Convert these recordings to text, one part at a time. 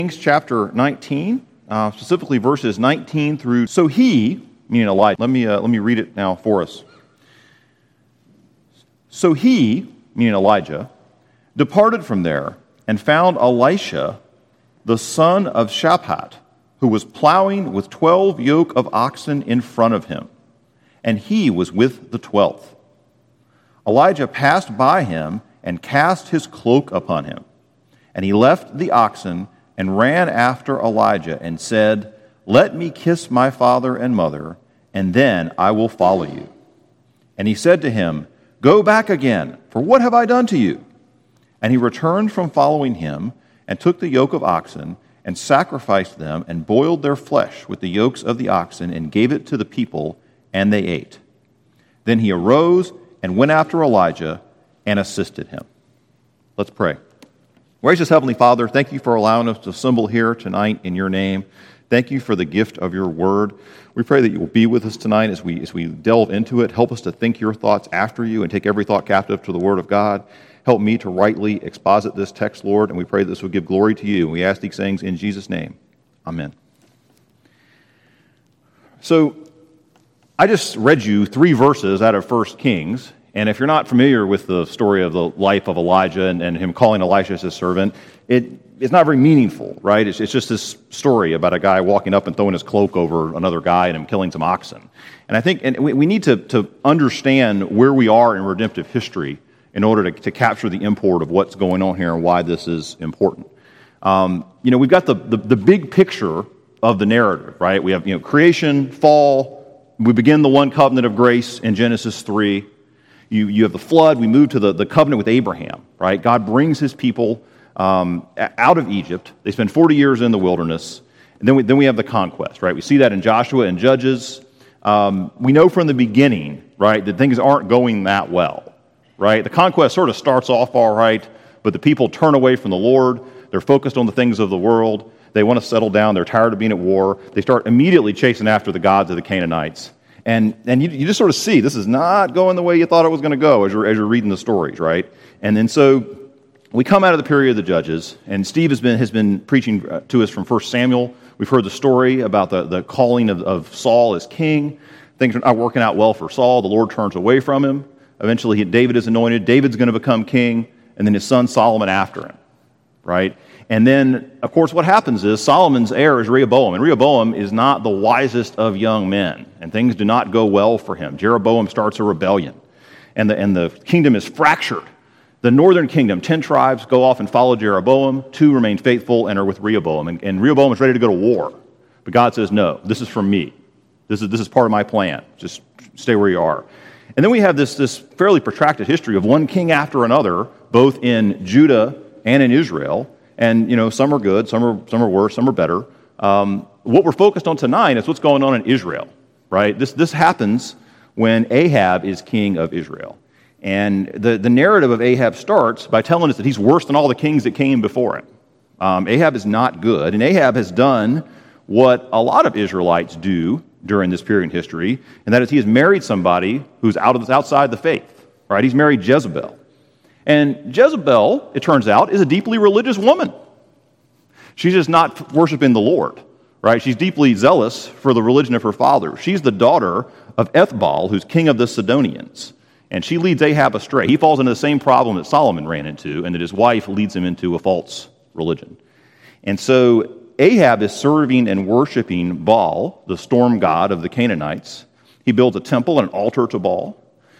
Kings chapter 19, specifically verses 19 through. So he, meaning Elijah, let me read it now for us. So he, meaning Elijah, departed from there and found Elisha, the son of Shaphat, who was plowing with 12 yoke of oxen in front of him, and he was with the 12th. Elijah passed by him and cast his cloak upon him, and he left the oxen and ran after Elijah and said, "Let me kiss my father and mother, and then I will follow you." And he said to him, "Go back again, for what have I done to you?" And he returned from following him and took the yoke of oxen and sacrificed them and boiled their flesh with the yokes of the oxen and gave it to the people, and they ate. Then he arose and went after Elijah and assisted him. Let's pray. Gracious Heavenly Father, thank you for allowing us to assemble here tonight in your name. Thank you for the gift of your word. We pray that you will be with us tonight as we delve into it. Help us to think your thoughts after you and take every thought captive to the word of God. Help me to rightly exposit this text, Lord, and we pray that this will give glory to you. We ask these things in Jesus' name. Amen. So, I just read you 3 verses out of 1 Kings, and if you're not familiar with the story of the life of Elijah and him calling Elisha as his servant, it's not very meaningful, right? It's just this story about a guy walking up and throwing his cloak over another guy and him killing some oxen. And I think we need to understand where we are in redemptive history in order to capture the import of what's going on here and why this is important. We've got the big picture of the narrative, right? We have creation, fall. We begin the one covenant of grace in Genesis 3. You have the flood. We move to the covenant with Abraham, right? God brings his people out of Egypt. They spend 40 years in the wilderness. And then we have the conquest, right? We see that in Joshua and Judges. We know from the beginning, right, that things aren't going that well, right? The conquest sort of starts off all right, but the people turn away from the Lord. They're focused on the things of the world. They want to settle down. They're tired of being at war. They start immediately chasing after the gods of the Canaanites. And you just sort of see this is not going the way you thought it was going to go as you're reading the stories, right? And then so we come out of the period of the Judges, and Steve has been preaching to us from 1 Samuel. We've heard the story about the calling of Saul as king. Things are not working out well for Saul. The Lord turns away from him. Eventually, David is anointed. David's going to become king, and then his son Solomon after him, right? And then, of course, what happens is Solomon's heir is Rehoboam, and Rehoboam is not the wisest of young men, and things do not go well for him. Jeroboam starts a rebellion, and the kingdom is fractured. The northern kingdom, 10 tribes, go off and follow Jeroboam. 2 remain faithful and are with Rehoboam, and Rehoboam is ready to go to war. But God says, no, this is from me. This is part of my plan. Just stay where you are. And then we have this fairly protracted history of one king after another, both in Judah and in Israel. And, some are good, some are worse, some are better. What we're focused on tonight is what's going on in Israel, right? This happens when Ahab is king of Israel. And the narrative of Ahab starts by telling us that he's worse than all the kings that came before him. Ahab is not good, and Ahab has done what a lot of Israelites do during this period in history, and that is he has married somebody who's outside the faith, right? He's married Jezebel. And Jezebel, it turns out, is a deeply religious woman. She's just not worshiping the Lord, right? She's deeply zealous for the religion of her father. She's the daughter of Ethbaal, who's king of the Sidonians. And she leads Ahab astray. He falls into the same problem that Solomon ran into, and that his wife leads him into a false religion. And so Ahab is serving and worshiping Baal, the storm god of the Canaanites. He builds a temple and an altar to Baal.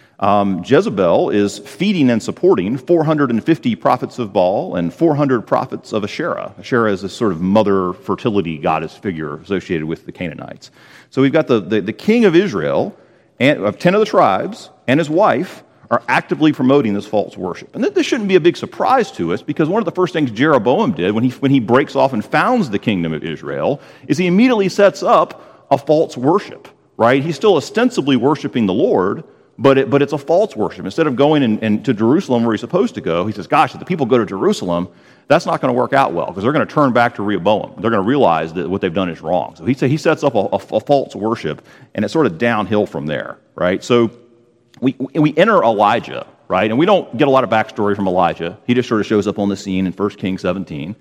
Jezebel is feeding and supporting 450 prophets of Baal and 400 prophets of Asherah. Asherah is a sort of mother fertility goddess figure associated with the Canaanites. So we've got the king of Israel, and of 10 of the tribes, and his wife are actively promoting this false worship. And this shouldn't be a big surprise to us, because one of the first things Jeroboam did when he breaks off and founds the kingdom of Israel is he immediately sets up a false worship, right? He's still ostensibly worshiping the Lord, but it's a false worship. Instead of going and to Jerusalem where he's supposed to go, he says, gosh, if the people go to Jerusalem, that's not going to work out well, because they're going to turn back to Rehoboam. They're going to realize that what they've done is wrong. So he sets up a false worship, and it's sort of downhill from there, right? So we enter Elijah, right? And we don't get a lot of backstory from Elijah. He just sort of shows up on the scene in 1 Kings 17.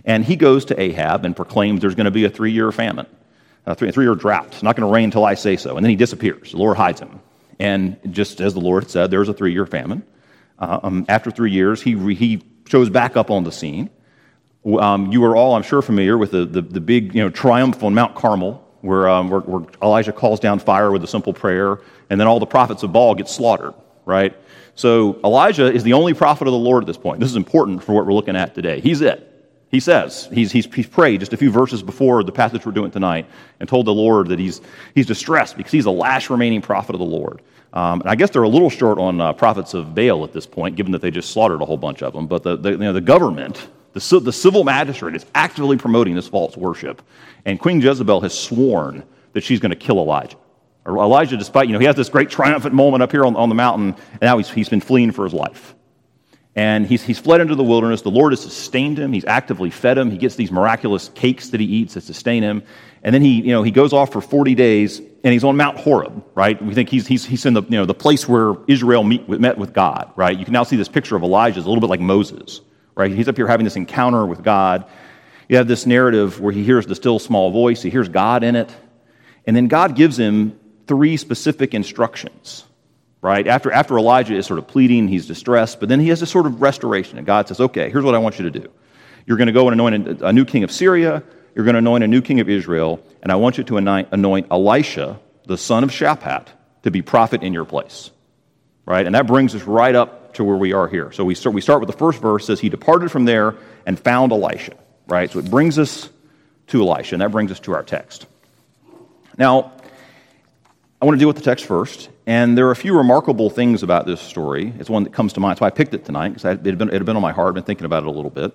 And he goes to Ahab and proclaims there's going to be a 3-year famine, a 3-year drought. It's not going to rain until I say so. And then he disappears. The Lord hides him. And just as the Lord said, there's a 3-year famine. After 3 years, he shows back up on the scene. You are all, I'm sure, familiar with the big triumph on Mount Carmel, where Elijah calls down fire with a simple prayer, and then all the prophets of Baal get slaughtered, right? So Elijah is the only prophet of the Lord at this point. This is important for what we're looking at today. He's it. He says, he's prayed just a few verses before the passage we're doing tonight and told the Lord that he's distressed because he's the last remaining prophet of the Lord. And I guess they're a little short on prophets of Baal at this point, given that they just slaughtered a whole bunch of them. But the government, the civil magistrate, is actively promoting this false worship. And Queen Jezebel has sworn that she's going to kill Elijah. Elijah, despite, he has this great triumphant moment up here on the mountain, and now he's been fleeing for his life. And he's fled into the wilderness. The Lord has sustained him. He's actively fed him. He gets these miraculous cakes that he eats that sustain him. And then he goes off for 40 days, and he's on Mount Horeb, right? We think he's in the place where Israel met with God, right? You can now see this picture of Elijah as a little bit like Moses, right? He's up here having this encounter with God. You have this narrative where he hears the still small voice. He hears God in it. And then God gives him 3 specific instructions. Right? After Elijah is sort of pleading, he's distressed, but then he has this sort of restoration, and God says, okay, here's what I want you to do. You're going to go and anoint a new king of Syria, you're going to anoint a new king of Israel, and I want you to anoint Elisha, the son of Shaphat, to be prophet in your place. Right? And that brings us right up to where we are here. So we start with the first verse, says he departed from there and found Elisha. Right? So it brings us to Elisha, and that brings us to our text. Now, I want to deal with the text first, and there are a few remarkable things about this story. It's one that comes to mind, so I picked it tonight, because it had been on my heart. I've been thinking about it a little bit.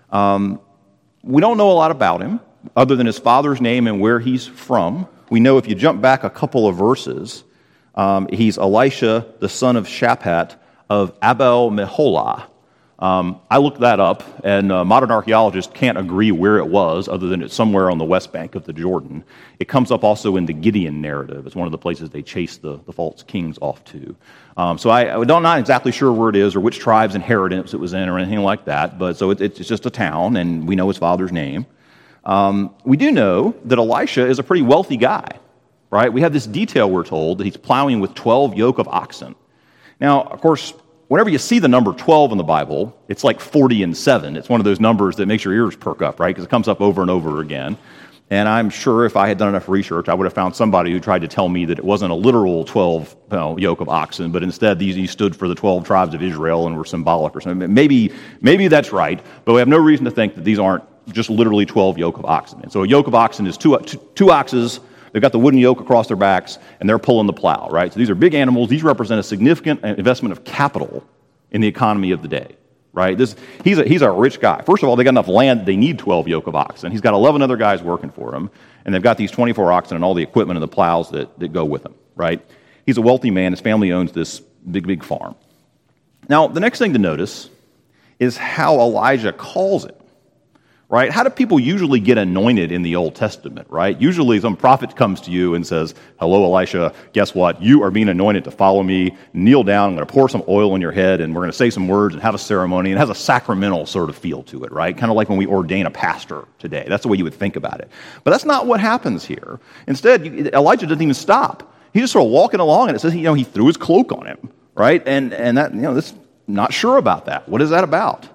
We don't know a lot about him, other than his father's name and where he's from. We know if you jump back a couple of verses, he's Elisha, the son of Shaphat of Abel Meholah. I looked that up, and modern archaeologists can't agree where it was, other than it's somewhere on the west bank of the Jordan. It comes up also in the Gideon narrative. It's one of the places they chase the false kings off to. So I'm not exactly sure where it is or which tribe's inheritance it was in or anything like that, but so it's just a town, and we know his father's name. We do know that Elisha is a pretty wealthy guy, right? We have this detail, we're told, that he's plowing with 12 yoke of oxen. Now, of course, whenever you see the number 12 in the Bible, it's like 40 and 7. It's one of those numbers that makes your ears perk up, right? Because it comes up over and over again. And I'm sure if I had done enough research, I would have found somebody who tried to tell me that it wasn't a literal 12 yoke of oxen, but instead these stood for the 12 tribes of Israel and were symbolic or something. Maybe that's right, but we have no reason to think that these aren't just literally 12 yoke of oxen. And so a yoke of oxen is two oxes. They've got the wooden yoke across their backs, and they're pulling the plow, right? So these are big animals. These represent a significant investment of capital in the economy of the day, right? He's a rich guy. First of all, they got enough land that they need 12 yoke of oxen. He's got 11 other guys working for him, and they've got these 24 oxen and all the equipment and the plows that go with them, right? He's a wealthy man. His family owns this big farm. Now, the next thing to notice is how Elijah calls it. Right? How do people usually get anointed in the Old Testament, right? Usually some prophet comes to you and says, hello, Elisha, guess what? You are being anointed to follow me. Kneel down, I'm going to pour some oil on your head, and we're going to say some words and have a ceremony. And it has a sacramental sort of feel to it, right? Kind of like when we ordain a pastor today. That's the way you would think about it. But that's not what happens here. Instead, Elijah doesn't even stop. He's just sort of walking along, and it says, he threw his cloak on him, right? And that, this not sure about that. What is that about?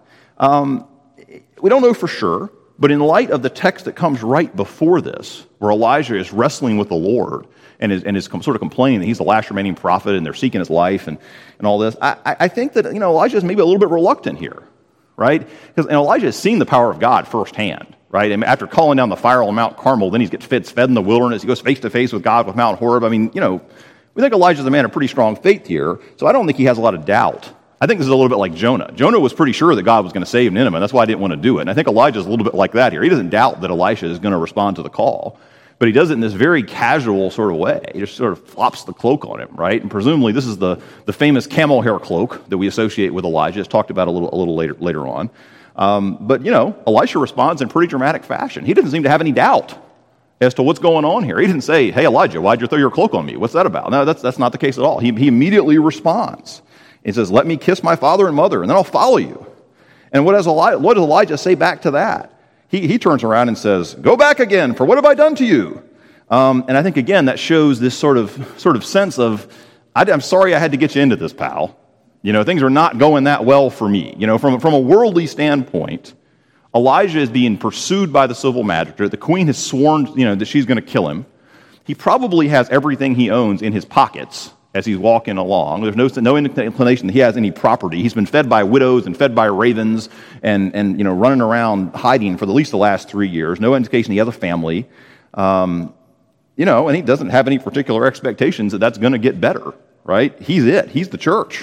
We don't know for sure, but in light of the text that comes right before this, where Elijah is wrestling with the Lord and is sort of complaining that he's the last remaining prophet and they're seeking his life and all this, I think that Elijah is maybe a little bit reluctant here, right? Because Elijah has seen the power of God firsthand, right? And after calling down the fire on Mount Carmel, then he gets fed in the wilderness. He goes face to face with God with Mount Horeb. I mean, we think Elijah's a man of pretty strong faith here, so I don't think he has a lot of doubt. I think this is a little bit like Jonah. Jonah was pretty sure that God was going to save Nineveh, and that's why I didn't want to do it. And I think Elijah's a little bit like that here. He doesn't doubt that Elisha is going to respond to the call, but he does it in this very casual sort of way. He just sort of flops the cloak on him, right? And presumably this is the famous camel hair cloak that we associate with Elijah. It's talked about a little later on. But Elisha responds in pretty dramatic fashion. He doesn't seem to have any doubt as to what's going on here. He didn't say, hey, Elijah, why'd you throw your cloak on me? What's that about? No, that's not the case at all. He immediately responds. He says, let me kiss my father and mother, and then I'll follow you. And what does Elijah say back to that? He turns around and says, "Go back again, for what have I done to you?" And I think, again, that shows this sort of sense of, I'm sorry I had to get you into this, pal. Things are not going that well for me. From a worldly standpoint, Elijah is being pursued by the civil magistrate. The queen has sworn, that she's going to kill him. He probably has everything he owns in his pockets as he's walking along. There's no inclination that he has any property. He's been fed by widows and fed by ravens and running around hiding for at least the last 3 years. No indication he has a family. And he doesn't have any particular expectations that that's going to get better, right? He's it. He's the church.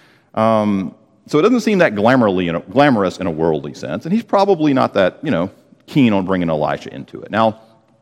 So it doesn't seem that glamorous in a worldly sense, and he's probably not that, keen on bringing Elisha into it. Now,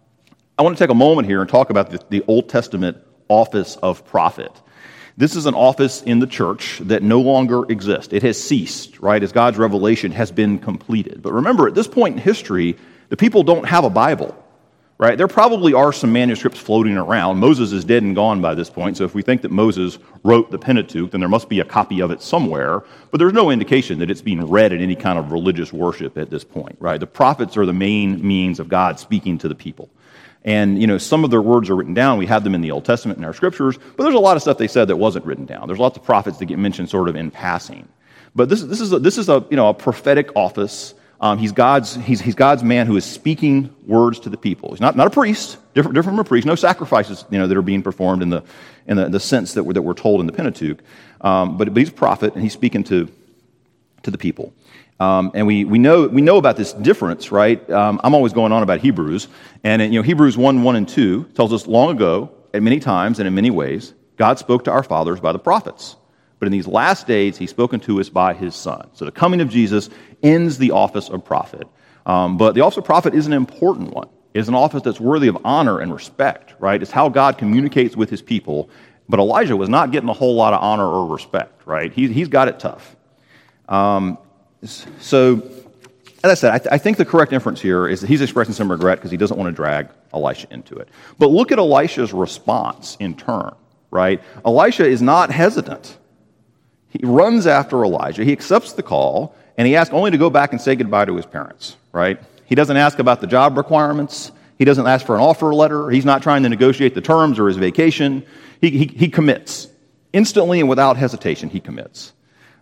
I want to take a moment here and talk about the Old Testament office of prophet. This is an office in the church that no longer exists. It has ceased, right, as God's revelation has been completed. But remember, at this point in history, the people don't have a Bible, right? There probably are some manuscripts floating around. Moses is dead and gone by this point, so if we think that Moses wrote the Pentateuch, then there must be a copy of it somewhere. But there's no indication that it's being read in any kind of religious worship at this point, right? The prophets are the main means of God speaking to the people. And, some of their words are written down. We have them in the Old Testament in our scriptures, but there's a lot of stuff they said that wasn't written down. There's lots of prophets that get mentioned sort of in passing. But this is a prophetic office. He's God's man who is speaking words to the people. He's not a priest, different from a priest. No sacrifices, that are being performed in the sense that we're told in the Pentateuch. But he's a prophet, and he's speaking to the people. And we know about this difference, right? I'm always going on about Hebrews, and Hebrews 1 and 2 tells us, long ago, at many times and in many ways, God spoke to our fathers by the prophets. But in these last days, he's spoken to us by his Son. So the coming of Jesus ends the office of prophet. But the office of prophet is an important one. It's an office that's worthy of honor and respect, right? It's how God communicates with his people. But Elijah was not getting a whole lot of honor or respect, right? He's got it tough. So, as I said, I think the correct inference here is that he's expressing some regret because he doesn't want to drag Elisha into it. But look at Elisha's response in turn, right? Elisha is not hesitant. He runs after Elijah. He accepts the call, and he asks only to go back and say goodbye to his parents, right? He doesn't ask about the job requirements. He doesn't ask for an offer letter. He's not trying to negotiate the terms or his vacation. He commits. Instantly and without hesitation, he commits.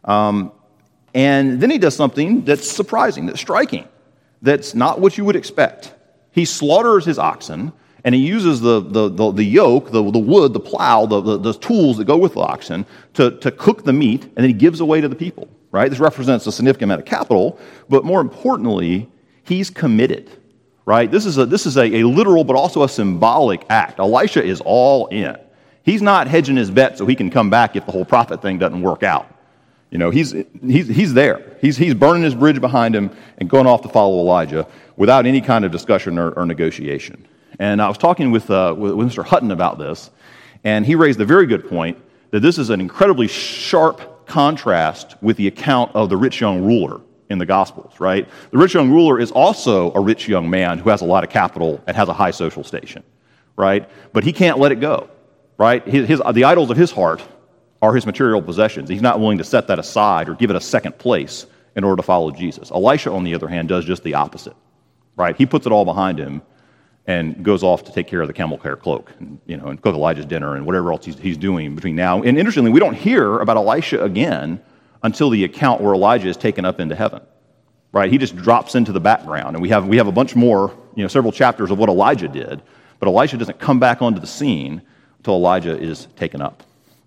And then he does something that's surprising, that's striking, that's not what you would expect. He slaughters his oxen, and he uses the yoke, the wood, the plow, the tools that go with the oxen to cook the meat, and then he gives away to the people, right? This represents a significant amount of capital, but more importantly, he's committed, right? This is a literal but also a symbolic act. Elisha is all in. He's not hedging his bet so he can come back if the whole prophet thing doesn't work out. He's there. He's burning his bridge behind him and going off to follow Elijah without any kind of discussion or negotiation. And I was talking with Mr. Hutton about this, and he raised a very good point that this is an incredibly sharp contrast with the account of the rich young ruler in the Gospels, right? The rich young ruler is also a rich young man who has a lot of capital and has a high social station, right? But he can't let it go, right? The idols of his heart are his material possessions. He's not willing to set that aside or give it a second place in order to follow Jesus. Elisha, on the other hand, does just the opposite, right? He puts it all behind him and goes off to take care of the camel hair cloak, and cook Elijah's dinner and whatever else he's doing between now. And interestingly, we don't hear about Elisha again until the account where Elijah is taken up into heaven, right? He just drops into the background, and we have a bunch more, several chapters of what Elijah did, but Elisha doesn't come back onto the scene until Elijah is taken up.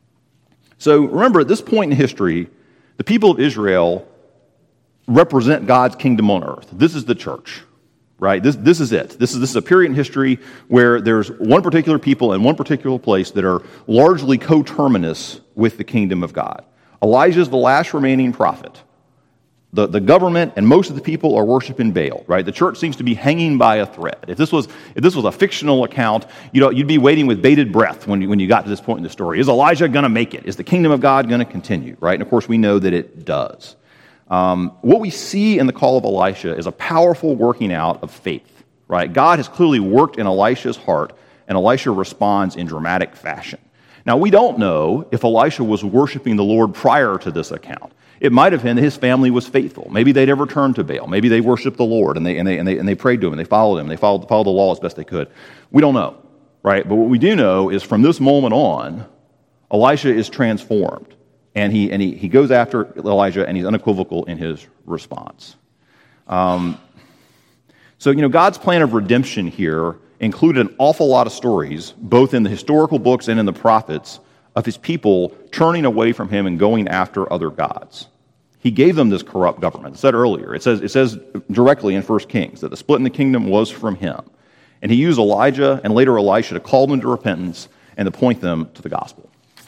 So remember, at this point in history, the people of Israel represent God's kingdom on earth. This is the church, right? This is it. This is a period in history where there's one particular people in one particular place that are largely coterminous with the kingdom of God. Elijah is the last remaining prophet. The government and most of the people are worshiping Baal, right? The church seems to be hanging by a thread. If this was a fictional account, you'd be waiting with bated breath when you got to this point in the story. Is Elijah going to make it? Is the kingdom of God going to continue, right? And of course, we know that it does. What we see in the call of Elisha is a powerful working out of faith, right? God has clearly worked in Elisha's heart, and Elisha responds in dramatic fashion. Now, we don't know if Elisha was worshiping the Lord prior to this account. It might have been that his family was faithful. Maybe they'd ever turned to Baal. Maybe they worshiped the Lord and they prayed to him and they followed him. They followed the law as best they could. We don't know, right? But what we do know is from this moment on, Elisha is transformed. And he goes after Elijah, and he's unequivocal in his response. So, God's plan of redemption here included an awful lot of stories, both in the historical books and in the prophets, of his people turning away from him and going after other gods. He gave them this corrupt government. I said earlier, it says directly in 1 Kings that the split in the kingdom was from him. And he used Elijah and later Elisha to call them to repentance and to point them to the gospel.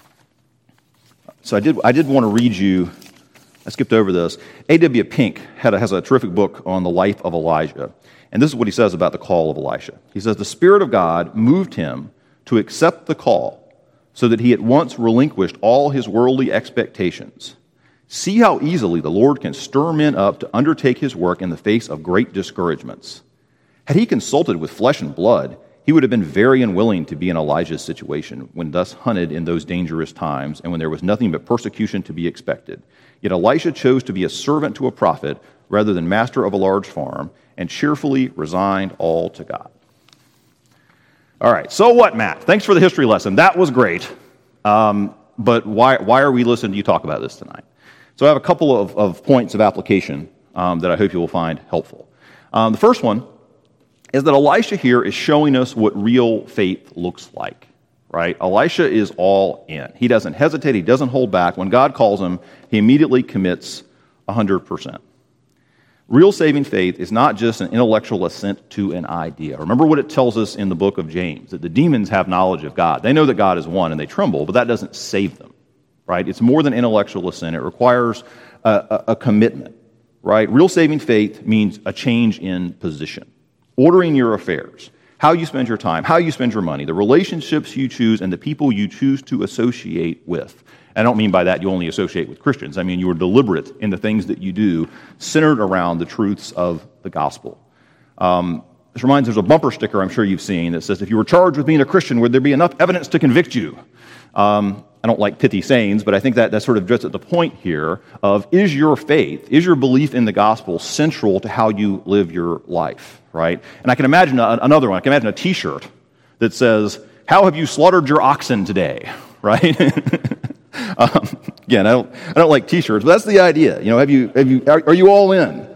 So I did want to read you, I skipped over this. A.W. Pink has a terrific book on the life of Elijah. And this is what he says about the call of Elisha. He says, the Spirit of God moved him to accept the call so that he at once relinquished all his worldly expectations. See how easily the Lord can stir men up to undertake his work in the face of great discouragements. Had he consulted with flesh and blood, he would have been very unwilling to be in Elijah's situation when thus hunted in those dangerous times and when there was nothing but persecution to be expected. Yet Elisha chose to be a servant to a prophet rather than master of a large farm and cheerfully resigned all to God. All right, so what, Matt? Thanks for the history lesson. That was great. But why are we listening to you talk about this tonight? So I have a couple of points of application that I hope you will find helpful. The first one is that Elisha here is showing us what real faith looks like, right? Elisha is all in. He doesn't hesitate. He doesn't hold back. When God calls him, he immediately commits 100%. Real saving faith is not just an intellectual assent to an idea. Remember what it tells us in the book of James, that the demons have knowledge of God. They know that God is one and they tremble, but that doesn't save them, right? It's more than intellectual assent. It requires a commitment, right? Real saving faith means a change in position. Ordering your affairs, how you spend your time, how you spend your money, the relationships you choose, and the people you choose to associate with. I don't mean by that you only associate with Christians. I mean you are deliberate in the things that you do, centered around the truths of the gospel. This reminds me, there's a bumper sticker I'm sure you've seen that says, if you were charged with being a Christian, would there be enough evidence to convict you? I don't like pithy sayings, but I think that sort of gets at the point here of, is your faith, is your belief in the gospel central to how you live your life, right? And I can imagine another one. I can imagine a T-shirt that says, how have you slaughtered your oxen today, right? Again, I don't like T-shirts, but that's the idea. Are you all in?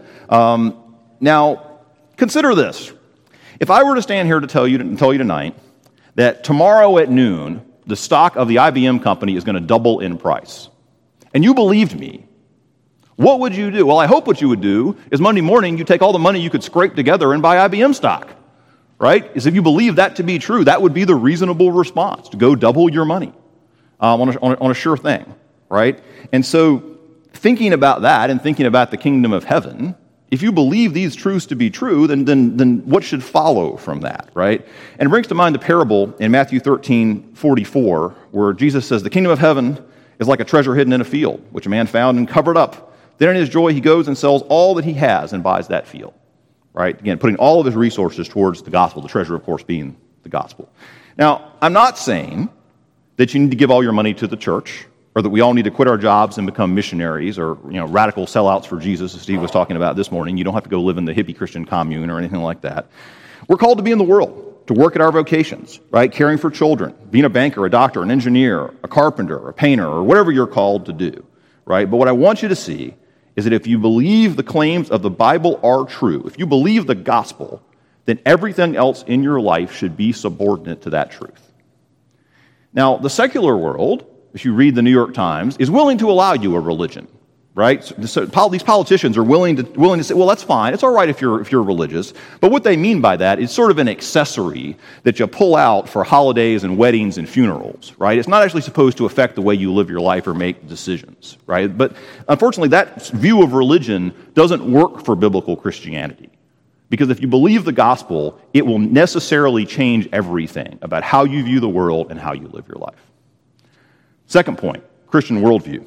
Now, consider this. If I were to stand here to tell you tonight that tomorrow at noon, the stock of the IBM company is going to double in price, and you believed me, what would you do? Well, I hope what you would do is Monday morning you take all the money you could scrape together and buy IBM stock, right? Is if you believe that to be true, that would be the reasonable response, to go double your money on a sure thing, right? And so thinking about that and thinking about the kingdom of heaven, if you believe these truths to be true, then what should follow from that, right? And it brings to mind the parable in Matthew 13:44, where Jesus says, the kingdom of heaven is like a treasure hidden in a field, which a man found and covered up. Then in his joy he goes and sells all that he has and buys that field, right? Again, putting all of his resources towards the gospel, the treasure, of course, being the gospel. Now, I'm not saying that you need to give all your money to the church, or that we all need to quit our jobs and become missionaries or radical sellouts for Jesus, as Steve was talking about this morning. You don't have to go live in the hippie Christian commune or anything like that. We're called to be in the world, to work at our vocations, right? Caring for children, being a banker, a doctor, an engineer, a carpenter, a painter, or whatever you're called to do, right? But what I want you to see is that if you believe the claims of the Bible are true, if you believe the gospel, then everything else in your life should be subordinate to that truth. Now, the secular world, if you read the New York Times, is willing to allow you a religion, right? So these politicians are willing to say, well, that's fine. It's all right if you're religious. But what they mean by that is sort of an accessory that you pull out for holidays and weddings and funerals, right? It's not actually supposed to affect the way you live your life or make decisions, right? But unfortunately, that view of religion doesn't work for biblical Christianity. Because if you believe the gospel, it will necessarily change everything about how you view the world and how you live your life. Second point, Christian worldview.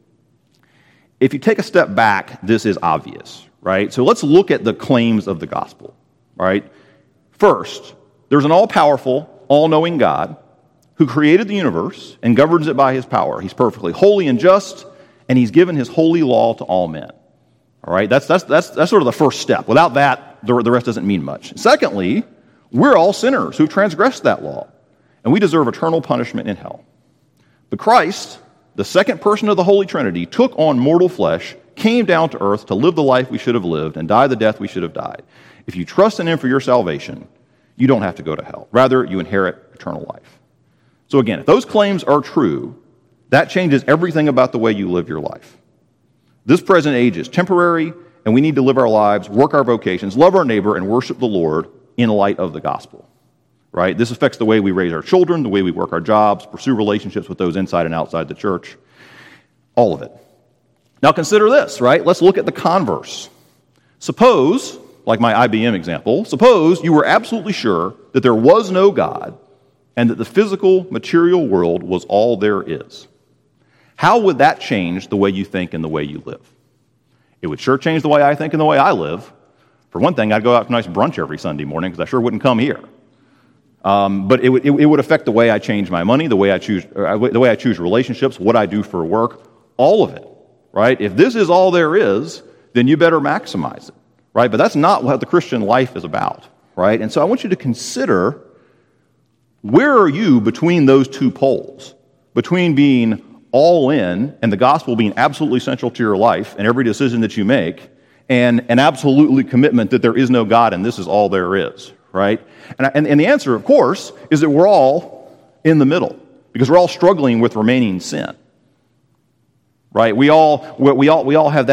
If you take a step back, this is obvious, right? So let's look at the claims of the gospel, right? First, there's an all-powerful, all-knowing God who created the universe and governs it by his power. He's perfectly holy and just, and he's given his holy law to all men. All right, that's sort of the first step. Without that, the rest doesn't mean much. Secondly, we're all sinners who've transgressed that law, and we deserve eternal punishment in hell. But Christ, the second person of the Holy Trinity, took on mortal flesh, came down to earth to live the life we should have lived and die the death we should have died. If you trust in him for your salvation, you don't have to go to hell. Rather, you inherit eternal life. So again, if those claims are true, that changes everything about the way you live your life. This present age is temporary, and we need to live our lives, work our vocations, love our neighbor, and worship the Lord in light of the gospel. Right? This affects the way we raise our children, the way we work our jobs, pursue relationships with those inside and outside the church. All of it. Now consider this, right? Let's look at the converse. Suppose, like my IBM example, suppose you were absolutely sure that there was no God and that the physical, material world was all there is. How would that change the way you think and the way you live? It would sure change the way I think and the way I live. For one thing, I'd go out for a nice brunch every Sunday morning because I sure wouldn't come here. But it would affect the way I change my money, the way I choose relationships, what I do for work, all of it, right? If this is all there is, then you better maximize it, right? But that's not what the Christian life is about, right? And so I want you to consider, where are you between those two poles, between being all in and the gospel being absolutely central to your life and every decision that you make, and an absolutely commitment that there is no God and this is all there is, right? And the answer, of course, is that we're all in the middle because we're all struggling with remaining sin, right? We all have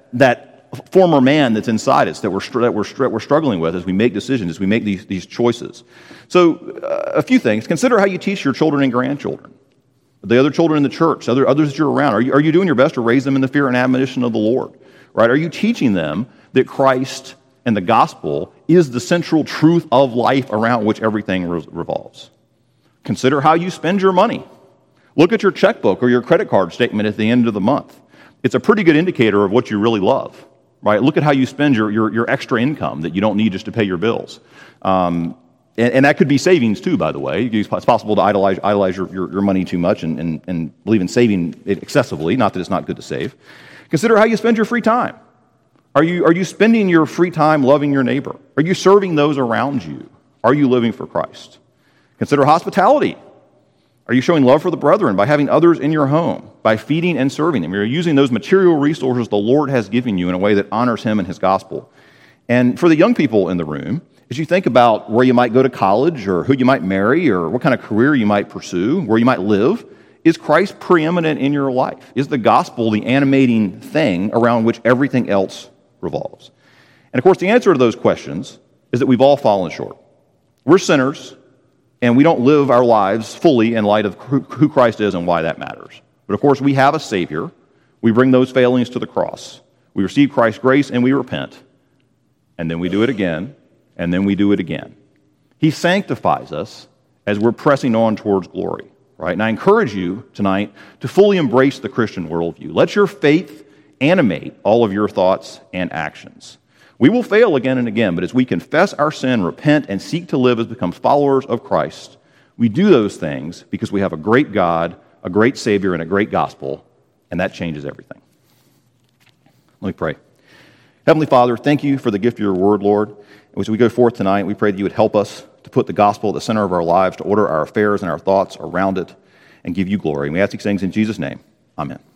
that former man that's inside us that we're struggling with as we make decisions, as we make these choices. So, a few things. Consider how you teach your children and grandchildren, the other children in the church, others that you're around. Are you doing your best to raise them in the fear and admonition of the Lord? Right? Are you teaching them that Christ and the gospel is the central truth of life around which everything revolves? Consider how you spend your money. Look at your checkbook or your credit card statement at the end of the month. It's a pretty good indicator of what you really love, right? Look at how you spend your extra income that you don't need just to pay your bills. And that could be savings too, by the way. It's possible to idolize your money too much and believe in saving it excessively, not that it's not good to save. Consider how you spend your free time. Are you spending your free time loving your neighbor? Are you serving those around you? Are you living for Christ? Consider hospitality. Are you showing love for the brethren by having others in your home, by feeding and serving them? Are you using those material resources the Lord has given you in a way that honors him and his gospel? And for the young people in the room, as you think about where you might go to college or who you might marry or what kind of career you might pursue, where you might live, is Christ preeminent in your life? Is the gospel the animating thing around which everything else revolves? And of course, the answer to those questions is that we've all fallen short. We're sinners, and we don't live our lives fully in light of who Christ is and why that matters. But of course, we have a Savior. We bring those failings to the cross. We receive Christ's grace, and we repent. And then we do it again, and then we do it again. He sanctifies us as we're pressing on towards glory. Right? And I encourage you tonight to fully embrace the Christian worldview. Let your faith animate all of your thoughts and actions. We will fail again and again, but as we confess our sin, repent, and seek to live as become followers of Christ, we do those things because we have a great God, a great Savior, and a great gospel, and that changes everything. Let me pray. Heavenly Father, thank you for the gift of your word, Lord. And as we go forth tonight, we pray that you would help us to put the gospel at the center of our lives, to order our affairs and our thoughts around it, and give you glory. And we ask these things in Jesus' name. Amen.